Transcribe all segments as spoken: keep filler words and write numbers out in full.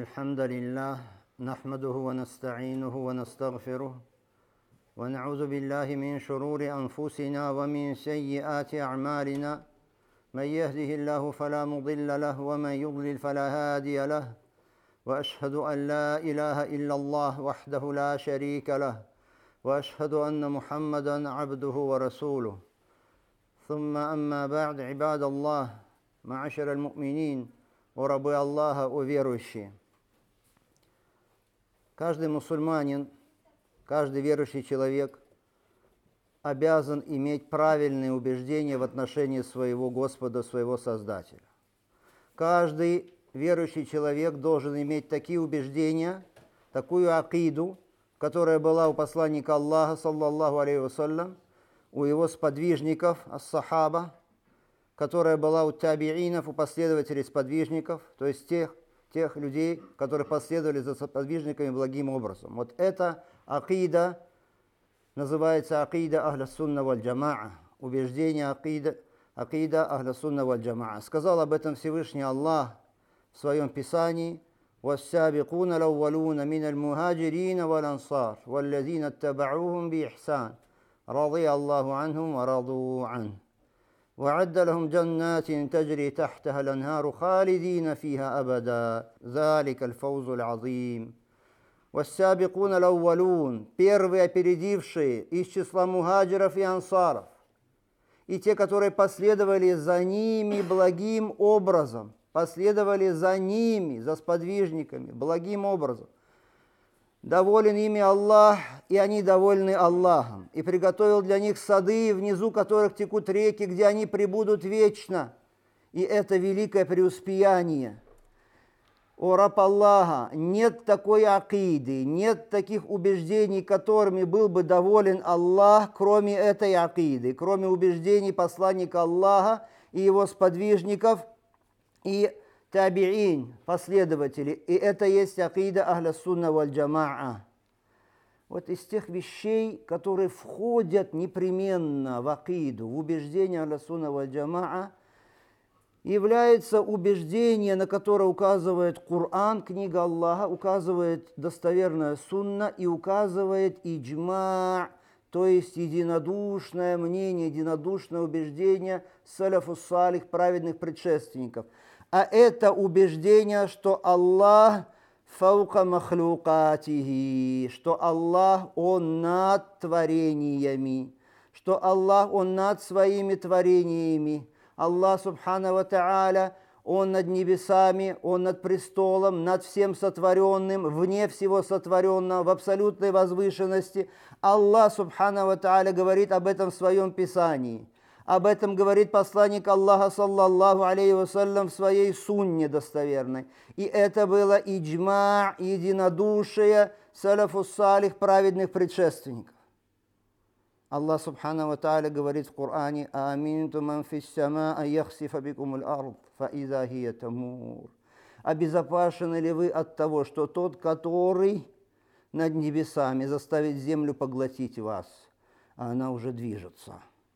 الحمد لله نحمده ونستعينه ونستغفره ونعوذ بالله من شرور أنفسنا ومن سيئات أعمالنا من يهده الله فلا مضل له ومن يضلل فلا هادي له وأشهد أن لا إله إلا الله وحده لا شريك له وأشهد أن محمدا عبده ورسوله ثم أما بعد عباد الله معاشر المؤمنين ورабы Аллаха, о верующие. Каждый мусульманин, каждый верующий человек обязан иметь правильные убеждения в отношении своего Господа, своего Создателя. Каждый верующий человек должен иметь такие убеждения, такую акиду, которая была у посланника Аллаха, саллаллаху алейхи вассалям, у его сподвижников, ас-сахаба, которая была у табиинов, у последователей сподвижников, то есть тех, тех людей, которые последовали за сподвижниками благим образом. Вот эта акида называется акида ахля сунна валь джамаа, убеждение акида, акида ахля сунна валь джамаа. Сказал об этом Всевышний Аллах в своем Писании: «Вассабикуна лаввалуна миналь мухаджирина валь ансар, валлазина аттаба'ухум би ихсан, радия Аллаху анхум ва раду ан. وعد لهم جنات تجري تحتها الأنهار خالدين فيها أبدا ذلك الفوز العظيم». والسابقون الأولون, первые опередившие из числа мухаджиров и ансаров, и те, которые последовали за ними благим образом, последовали за ними, за сподвижниками, благим образом. Доволен ими Аллах, и они довольны Аллахом, и приготовил для них сады, внизу которых текут реки, где они пребудут вечно. И это великое преуспеяние. О раб Аллаха, нет такой акиды, нет таких убеждений, которыми был бы доволен Аллах, кроме этой акиды, кроме убеждений посланника Аллаха и его сподвижников, и табиин, последователи. И это есть акида ахля сунна валь джамаа. Вот из тех вещей, которые входят непременно в акиду, в убеждение ахля сунна валь джамаа, является убеждение, на которое указывает Коран, книга Аллаха, указывает достоверная сунна и указывает иджма, то есть единодушное мнение, единодушное убеждение салафу салих, праведных предшественников. А это убеждение, что Аллах фаука махлюкатихи, что Аллах, Он над творениями, что Аллах, Он над своими творениями. Аллах, субхана ва тааля, Он над небесами, Он над престолом, над всем сотворенным, вне всего сотворенного, в абсолютной возвышенности. Аллах, субхана ва тааля, говорит об этом в своем Писании. Об этом говорит посланник Аллаха, саллаллаху алейхи вассалям, в своей сунне достоверной. И это было иджма, единодушие салафу салих, праведных предшественников. Аллах субхану ва тааля говорит в Коране: «Аминту ман фис сама ан яхсифа бикумул ард, фа иза хия тамур». Обезопасены ли вы от того, что тот, который над небесами, заставит землю поглотить вас, а она уже движется?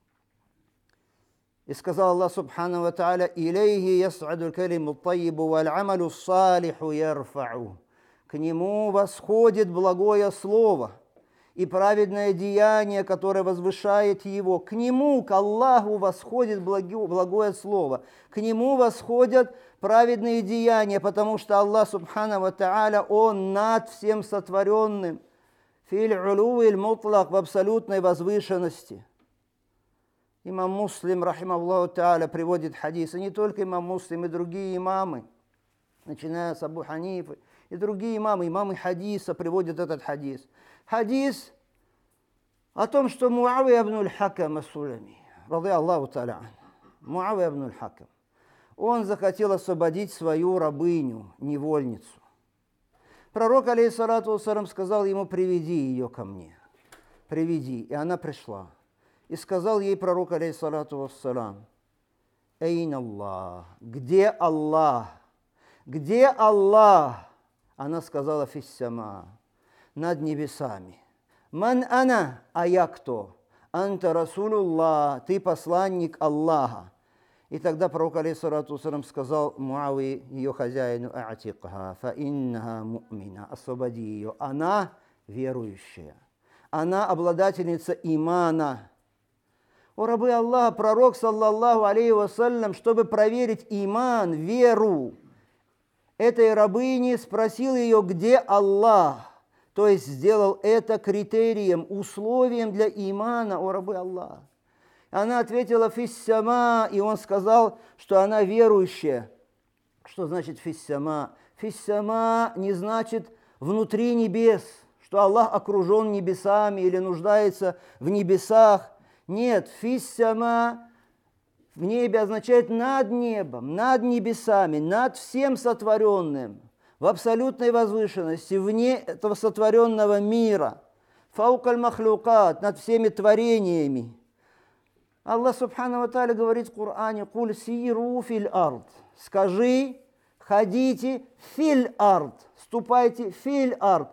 И сказал Аллах субхану ва тааля: «Илейхи яс'аду калиму тайибу валь амалу салиху ярфау». К нему восходит благое слово и праведное деяние, которое возвышает его. К нему, к Аллаху, восходит благое слово. К нему восходят праведные деяния, потому что Аллах субхану ва тааля, Он над всем сотворенным. Филь улуиль мутлак, в абсолютной возвышенности. Имам Муслим, рахимахуллаху тааля, приводит хадис, и не только имам Муслим, и другие имамы, начиная с Абу Ханифы, и другие имамы, имамы хадиса приводят этот хадис. Хадис о том, что Муавия ибн аль-Хакам ас-Сулами, ради Аллаху тааля, Муавия ибн аль-Хакам, он захотел освободить свою рабыню, невольницу. Пророк, алейхиссалату вассалям, сказал ему: «Приведи ее ко мне, приведи». И она пришла. И сказал ей пророк, алейхиссалату вассалям: «Эйн Аллах, где Аллах? Где Аллах?» Она сказала: «Фиссама, над небесами». «Ман ана, а я кто?» «Анта Расулуллах, ты посланник Аллаха». И тогда пророк, алейхиссалату вассалям, сказал Муавии, ее хозяину: «А'тикха, фа иннаха му'мина», освободи ее, она верующая, она обладательница имана. О рабы Аллаха, пророк, саллаллаху алейхи вассалям, чтобы проверить иман, веру этой рабыни, спросил ее, где Аллах, то есть сделал это критерием, условием для имана, о рабы Аллаха. Она ответила: «Фиссама», и он сказал, что она верующая. Что значит фиссама? Фиссама не значит внутри небес, что Аллах окружен небесами или нуждается в небесах. Нет, фиссама в небе означает над небом, над небесами, над всем сотворенным, в абсолютной возвышенности, вне этого сотворенного мира. Фаукаль махлюкат, над всеми творениями. Аллах субхану ва тааля говорит в Коране: «Куль сиру фил ард». Скажи, ходите фил ард, ступайте фил ард.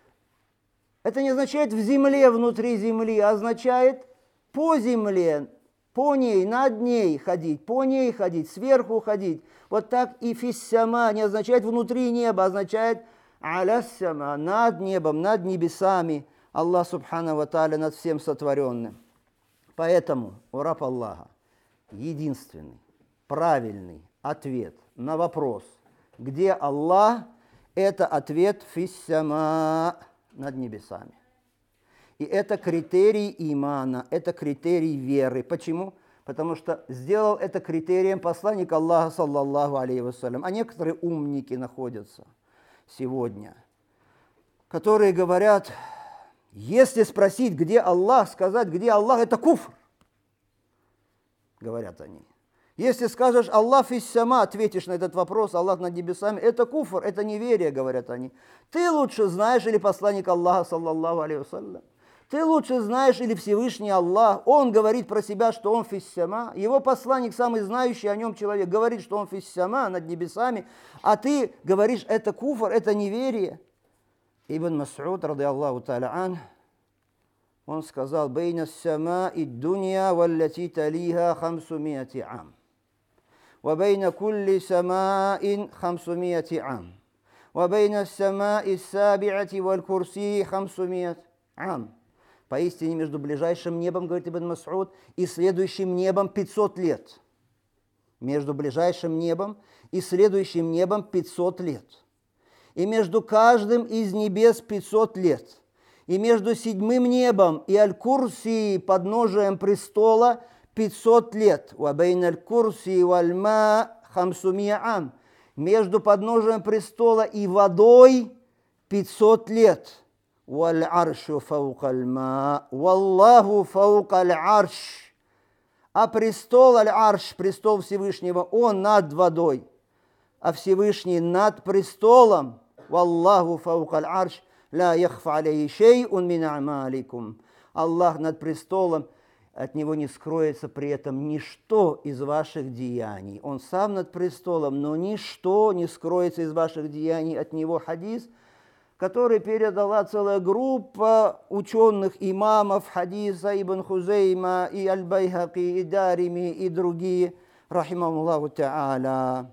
Это не означает в земле, внутри земли, а означает по земле, по ней, над ней ходить, по ней ходить, сверху ходить. Вот так и фиссама не означает внутри неба, означает аляссама, над небом, над небесами. Аллах субхану ва тааля над всем сотворенным. Поэтому, о раб Аллаха, единственный, правильный ответ на вопрос, где Аллах, это ответ фиссама, над небесами. И это критерий имана, это критерий веры. Почему? Потому что сделал это критерием посланник Аллаха, саллаллаху алейхи вассалям. А некоторые умники находятся сегодня, которые говорят: если спросить, где Аллах, сказать, где Аллах, это куфр, говорят они. Если скажешь Аллах фиссама, ответишь на этот вопрос, Аллах над небесами, это куфр, это неверие, говорят они. Ты лучше знаешь, или посланник Аллаха, саллаллаху алейхи вассалям, ты лучше знаешь, или Всевышний Аллах, он говорит про себя, что он фиссама, его посланник, самый знающий о нем человек, говорит, что он фиссама, над небесами, а ты говоришь, это куфр, это неверие. Ибн Мас'уд, ради Аллаху та'аля ан, он сказал: «Бейна ас-сама и дунья валлати талиха хамсумияти ам, ва бейна кулли самаин хамсумияти ам, ва бейна ас-сама ас-сабиати валь курси хамсумият ам». Поистине между ближайшим небом, говорит Ибн Мас'уд, и следующим небом пятьсот лет. Между ближайшим небом и следующим небом пятьсот лет. И между каждым из небес пятьсот лет. И между седьмым небом и аль-Курси, подножием престола, пятьсот лет. Вабейн аль-Курси вальма хамсумия ам. Между подножием престола и водой пятьсот лет. Валь-аршу фаукаль-ма. Валлаху фаукаль-арш. А престол аль-арш, престол Всевышнего, он над водой. А Всевышний над престолом. Валлаху фаукаль арш, ла яхфа алейхи шей'ун мин а'маликум. Аллах над престолом, от него не скроется при этом ничто из ваших деяний. Он сам над престолом, но ничто не скроется из ваших деяний от него. Хадис, который передала целая группа ученых имамов хадиса, Ибн Хузейма, и Аль-Байхаки, и Дарими, и другие, рахимахумуллаху та'аля.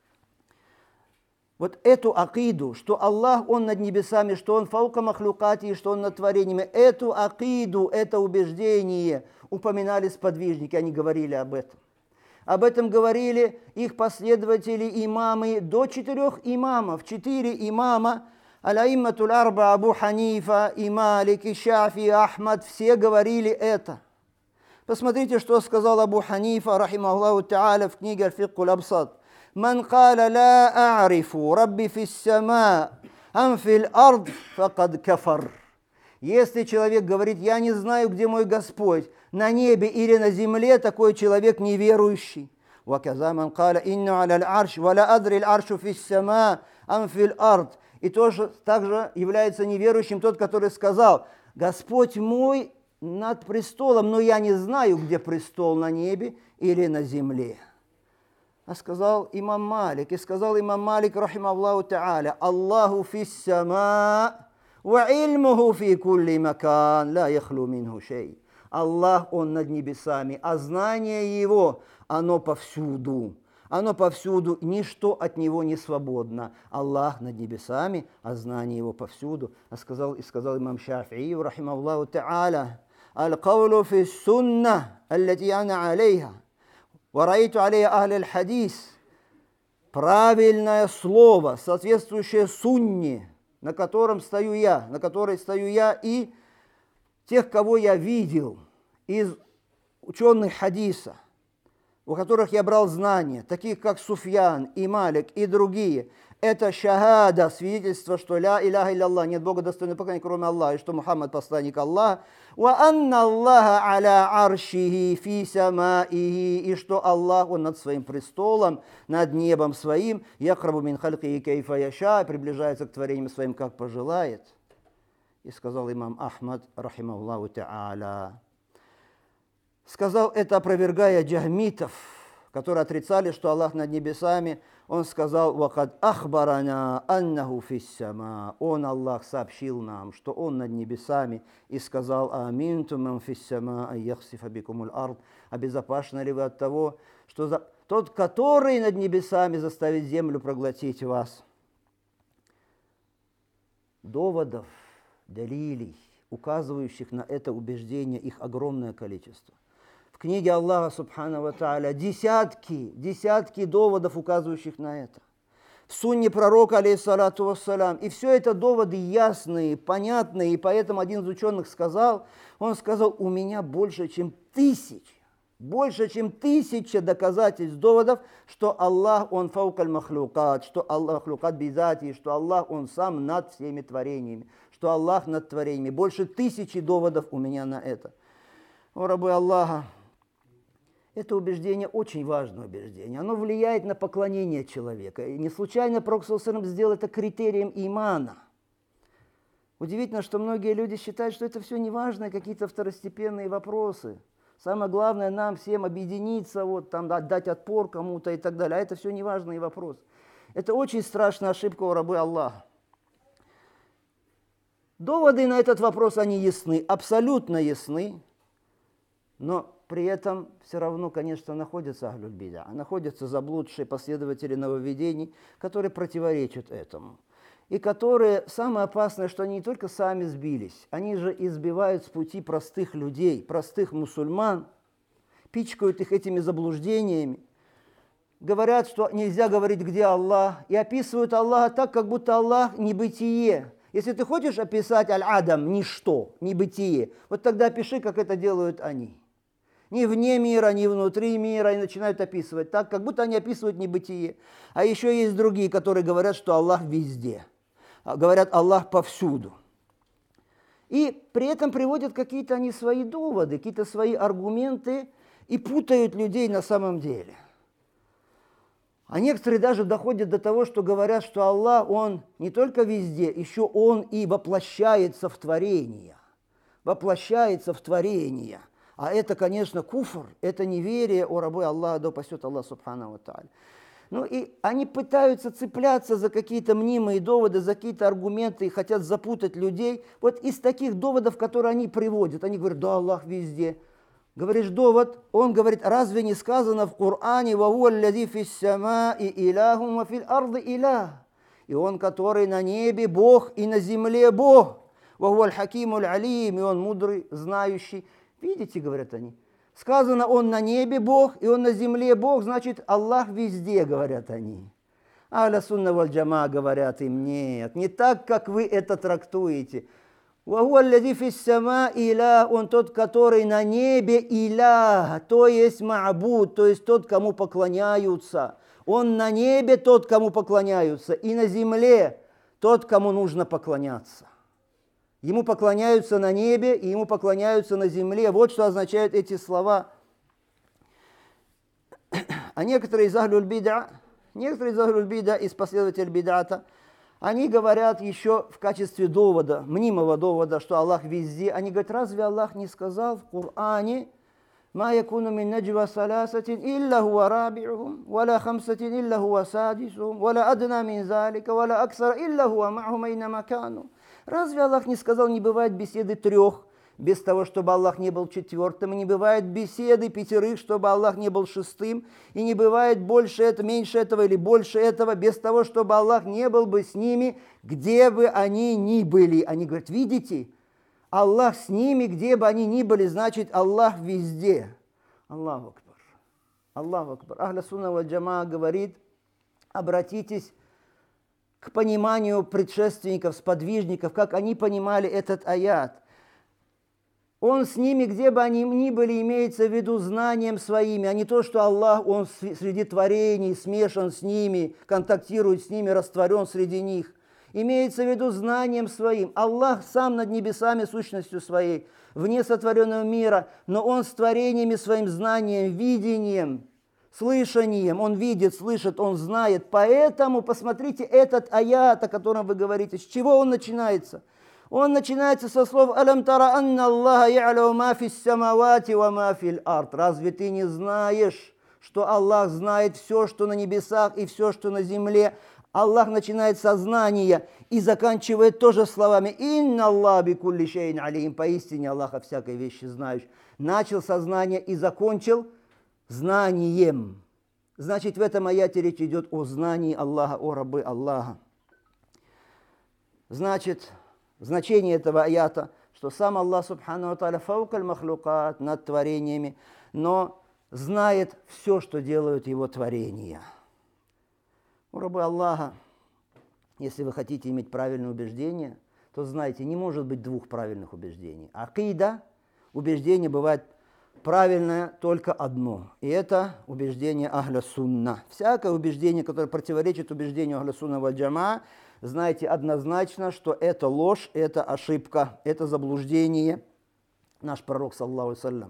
Вот эту акиду, что Аллах, Он над небесами, что Он фаука махлюкати, что Он над творениями, эту акиду, это убеждение упоминали сподвижники, они говорили об этом. Об этом говорили их последователи, имамы, до четырех имамов, четыре имама, аляимматуль арба, Абу Ханифа, и Малик, и Шафи, и Ахмад, все говорили это. Посмотрите, что сказал Абу Ханифа, рахимахуллаху та'аля, в книге Аль-Фикхуль Абсат. «Ман каля ла а'рифу рабби фис сама ам фил ард факад кафар». Если человек говорит: «Я не знаю, где мой Господь, на небе или на земле», такой человек неверующий. «Ваказа ман каля инну аля аль-арш ва ла адри аль-аршу фис сама ам фил ард». И тоже также является неверующим тот, который сказал: «Господь мой над престолом, но я не знаю, где престол, на небе или на земле». А сказал имам Малик, и сказал имам Малик, рахимахуллаху та'аля: «Аллаху фис сама ва ильмуху фи кулли макан, ла яхлу минху шей». Аллах, Он над небесами, а знание Его, оно повсюду. Оно повсюду, ничто от Него не свободно. Аллах над небесами, а знание Его повсюду. А сказал, и сказал имам Шафии, рахимахуллаху та'аля, «Аль-каулу фи сунна, аллати ана алейха, ва раиту алейха ахли аль-хадис». Правильное слово, соответствующее сунне, на котором стою я, на которой стою я и тех, кого я видел из ученых хадиса, у которых я брал знания, таких как Суфьян и Малик и другие. Это шахада, свидетельство, что ля иляха илля, нет Бога достойного поклонения, кроме Аллаха, и что Мухаммад посланник Аллаха. Ва анна Аллаха аля аршихи фи самаихи, и что Аллах, Он над своим престолом, над небом своим, яхрабу мин халькихи кейфа яша, приближается к творениям своим, как пожелает. И сказал имам Ахмад, рахимахуллаху та'аля. Сказал это, опровергая джахмитов, которые отрицали, что Аллах над небесами. Он сказал: «Вакад ахбарана аннаху фиссама». Он, Аллах, сообщил нам, что Он над небесами, и сказал: «Аминту ман фиссама ан яхсифа бикумуль ард». Обезопасены ли вы от того, что за... тот, который над небесами, заставит землю проглотить вас? Доводов, далилей, указывающих на это убеждение, их огромное количество. В книге Аллаха Субхану ва Тааля десятки, десятки доводов, указывающих на это. В сунне пророка, алейхиссалату вассалям. И все это доводы ясные, понятные. И поэтому один из ученых сказал, он сказал: у меня больше, чем тысяча, больше, чем тысяча доказательств, доводов, что Аллах, Он фаукаль махлукат, что Аллах махлукат бизати, что Аллах, Он сам над всеми творениями, что Аллах над творениями. Больше тысячи доводов у меня на это. О, рабы Аллаха, это убеждение очень важное убеждение. Оно влияет на поклонение человека. И не случайно Пророк саллаллаху алейхи ва саллям сделал это критерием имана. Удивительно, что многие люди считают, что это все неважные какие-то второстепенные вопросы. Самое главное нам всем объединиться, вот, там, отдать отпор кому-то и так далее. А это все неважные вопросы. Это очень страшная ошибка у рабы Аллаха. Доводы на этот вопрос, они ясны, абсолютно ясны. Но при этом все равно, конечно, находятся ахлюль бида, находятся заблудшие последователи нововведений, которые противоречат этому. И которые, самое опасное, что они не только сами сбились, они же избивают с пути простых людей, простых мусульман, пичкают их этими заблуждениями, говорят, что нельзя говорить, где Аллах, и описывают Аллаха так, как будто Аллах небытие. Если ты хочешь описать аль-адам, ничто, небытие, вот тогда опиши, как это делают они. Ни вне мира, ни внутри мира, и начинают описывать так, как будто они описывают небытие. А еще есть другие, которые говорят, что Аллах везде. Говорят, Аллах повсюду. И при этом приводят какие-то они свои доводы, какие-то свои аргументы и путают людей на самом деле. А некоторые даже доходят до того, что говорят, что Аллах, Он не только везде, еще Он и воплощается в творение. Воплощается в творение. А это, конечно, куфр, это неверие, о рабы Аллаха, да упасет Аллах Субхану ва Тааля. Ну и они пытаются цепляться за какие-то мнимые доводы, за какие-то аргументы и хотят запутать людей. Вот из таких доводов, которые они приводят, они говорят: да, Аллах везде. Говоришь довод, он говорит: разве не сказано в Коране: «Ва хуа аллази фис самаи илахум ва фил арди илах». И Он, который на небе Бог и на земле Бог. «Ва хуа аль-хакимуль алим», и Он мудрый, знающий. Видите, говорят они, сказано: Он на небе Бог, и Он на земле Бог, значит, Аллах везде, говорят они. Ахля сунна валь джама говорят им: нет, не так, как вы это трактуете. Ва хуа аллази фис самаи илах, Он тот, который на небе илях, то есть ма'буд, то есть тот, кому поклоняются. Он на небе тот, кому поклоняются, и на земле тот, кому нужно поклоняться. Ему поклоняются на небе, и Ему поклоняются на земле. Вот что означают эти слова. А некоторые из ахлюль бида, некоторые из ахлюль бида, из последователей бидата, они говорят еще в качестве довода, мнимого довода, что Аллах везде. Они говорят: разве Аллах не сказал в Коране: «Ма якуну мин наджва саласатин илля хуа раби'ухум, валя хамсатин илля хуа садисухум, валя адна мин залика, валя аксара илля хуа ма'хум айнама кану». Разве Аллах не сказал: не бывает беседы трех, без того, чтобы Аллах не был четвертым, и не бывает беседы пятерых, чтобы Аллах не был шестым, и не бывает больше этого, меньше этого или больше этого, без того, чтобы Аллах не был бы с ними, где бы они ни были. Они говорят, видите, Аллах с ними, где бы они ни были, значит, Аллах везде. Аллаху акбар. Аллаху акбар. Ахля сунна валь джамаа говорит, обратитесь к пониманию предшественников, сподвижников, как они понимали этот аят. Он с ними, где бы они ни были, имеется в виду знанием своими, а не то, что Аллах, Он среди творений, смешан с ними, контактирует с ними, растворен среди них. Имеется в виду знанием своим. Аллах сам над небесами сущностью своей, вне сотворенного мира, но Он с творениями своим знанием, видением, слышанием, Он видит, слышит, Он знает. Поэтому посмотрите этот аят, о котором вы говорите. С чего он начинается? Он начинается со слов «Алям тара анна Аллаха я'лау ма фис самавати ва ма фил ард». Разве ты не знаешь, что Аллах знает все, что на небесах и все, что на земле? Аллах начинает со знания и заканчивает тоже словами «Инна Аллах би кулли шейн алим». Поистине Аллах о всякой вещи знающий. Начал со знания и закончил знанием. Значит, в этом аяте речь идет о знании Аллаха, о рабы Аллаха. Значит, значение этого аята, что сам Аллах субхану ва тааля фаукаль махлукат, над творениями, но знает все, что делают его творения. У рабы Аллаха, если вы хотите иметь правильное убеждение, то знайте, не может быть двух правильных убеждений. Акида, убеждение бывает правильное только одно, и это убеждение ахля сунна. Всякое убеждение, которое противоречит убеждению ахля сунна валь джамаа, знайте однозначно, что это ложь, это ошибка, это заблуждение. Наш пророк, саллаллаху алейхи ва саллям,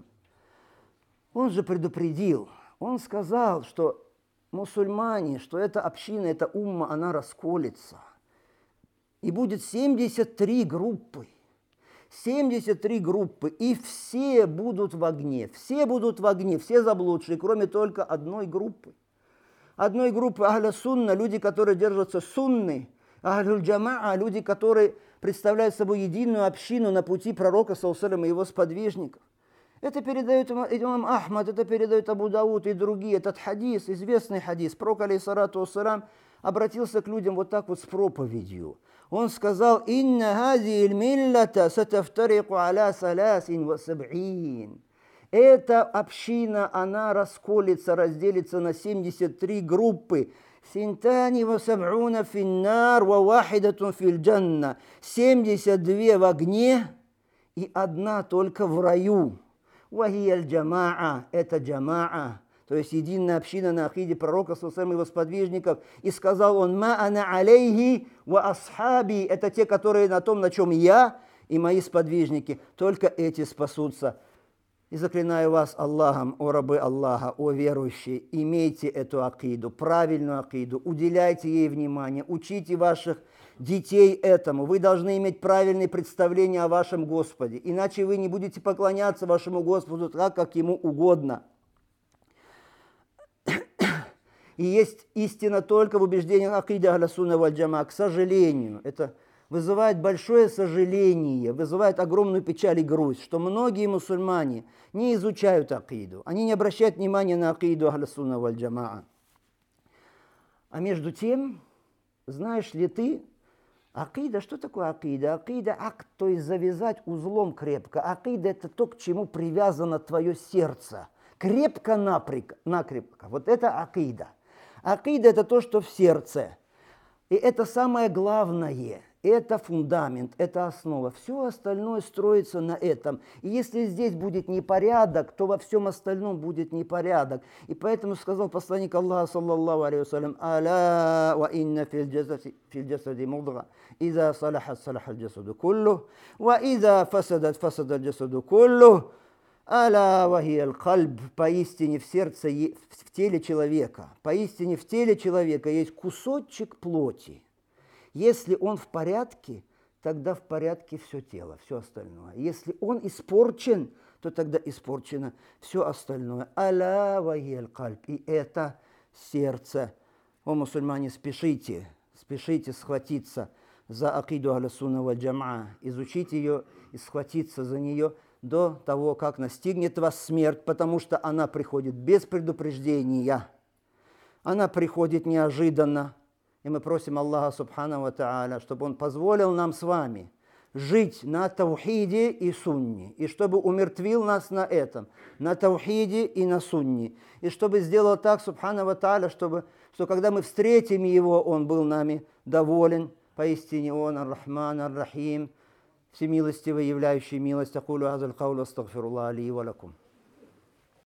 он же предупредил, он сказал, что мусульмане, что эта община, эта умма, она расколется. И будет семьдесят три группы. семьдесят три группы, и все будут в огне. Все будут в огне, все заблудшие, кроме только одной группы. Одной группы ахля сунна, люди, которые держатся сунны, ахлюль джамаа, люди, которые представляют собой единую общину на пути пророка, саллаллаху алейхи ва саллям, и его сподвижников. Это передает имам Ахмад, это передает Абу Дауд и другие. Этот хадис, известный хадис, пророк, алейхиссалату вассалям, обратился к людям вот так вот с проповедью. Он сказал: «Инна хази миллата сатафтарику аля саласин ва саб'ин». Эта община, она расколется, разделится на семьдесят три группы. «Синтани ва саб'уна финнар ва вахидатун фил джанна». семьдесят два в огне и одна только в раю. «Вахия аль-джамаа» – это джамаа, то есть единая община на акиде пророка, саллаллаху алейхи ва саллям, его сподвижников. И сказал он: «Ма ана алейхи ва асхаби» – это те, которые на том, на чем я и мои сподвижники. Только эти спасутся. И заклинаю вас Аллахом, о рабы Аллаха, о верующие, имейте эту акиду, правильную акиду, уделяйте ей внимание, учите ваших детей этому. Вы должны иметь правильные представления о вашем Господе, иначе вы не будете поклоняться вашему Господу так, как ему угодно. И есть истина только в убеждениях акиды ахля сунна валь джамаа. К сожалению, это вызывает большое сожаление, вызывает огромную печаль и грусть, что многие мусульмане не изучают акиду, они не обращают внимания на акиду ахля сунна валь джамаа. А между тем, знаешь ли ты, акида, что такое акида? Акида – акт, то есть завязать узлом крепко. Акида – это то, к чему привязано твое сердце. Крепко-накрепко. Вот это акида. Акида – это то, что в сердце. И это самое главное. Это фундамент, это основа. Все остальное строится на этом. И если здесь будет непорядок, то во всем остальном будет непорядок. И поэтому сказал посланник Аллаха, саллаллаху алейхи ва саллям: «Аля ва инна фил джасади мудга, иза салахат салахал джасаду куллу, ва иза фасадат фасадал джасаду куллу, аля ва хия аль-кальб». Поистине в сердце, в теле человека, поистине в теле человека есть кусочек плоти. Если он в порядке, тогда в порядке все тело, все остальное. Если он испорчен, то тогда испорчено все остальное. Аля ва хия аль-кальб. И это сердце. О, мусульмане, спешите, спешите схватиться за акиду ахлюс-сунна валь джамаа, изучить ее и схватиться за нее до того, как настигнет вас смерть, потому что она приходит без предупреждения, она приходит неожиданно. И мы просим Аллаха Субхану ва Тааля, чтобы Он позволил нам с вами жить на таухиде и сунне, и чтобы умертвил нас на этом, на таухиде и на сунне, и чтобы сделал так, Субхану ва Тааля, чтобы, что когда мы встретим Его, Он был нами доволен. Поистине Он ар-Рахман ар-Рахим, всемилостивый, являющий милость. Акулу азаль каулу астагфируллах ли ва лакум.